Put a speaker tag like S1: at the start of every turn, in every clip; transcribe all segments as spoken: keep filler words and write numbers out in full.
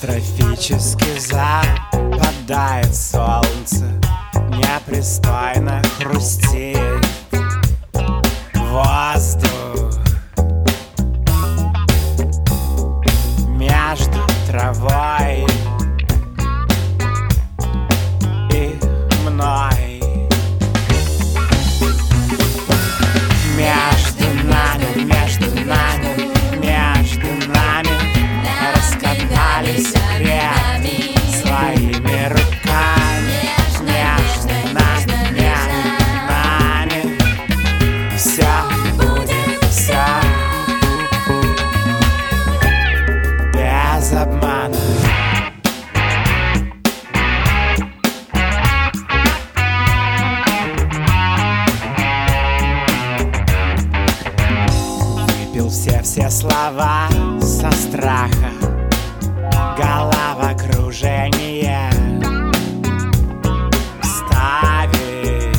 S1: Трофически западает солнце, непристойно хрустеет воздух. Между травой и мной, между нами, между нами, между нами раскатали секрет своими руками. Между нами, между нами все будет, все без обмана. Выпил все-все слова со страха, головокружение ставит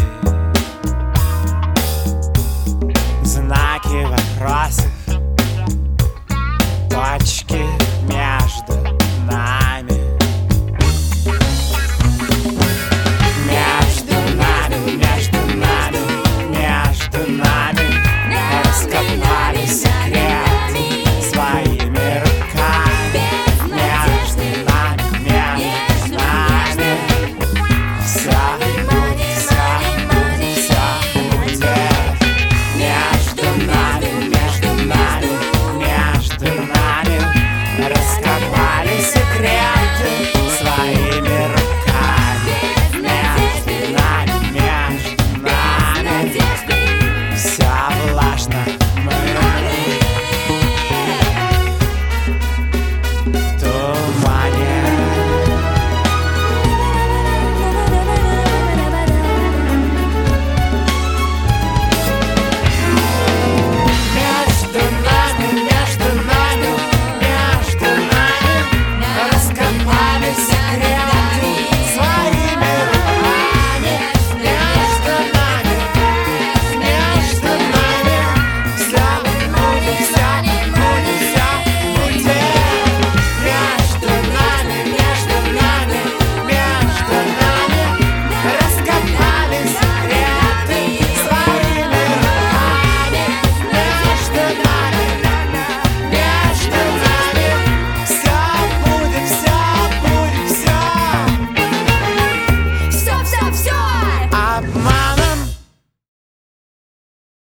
S1: знаки вопросов, точки между нами. Между нами, между нами, между нами раскопали секрет своими руками. Между нами, между нами все будет, все будет, все будет. Между нами, между нами, между нами раскопали секреты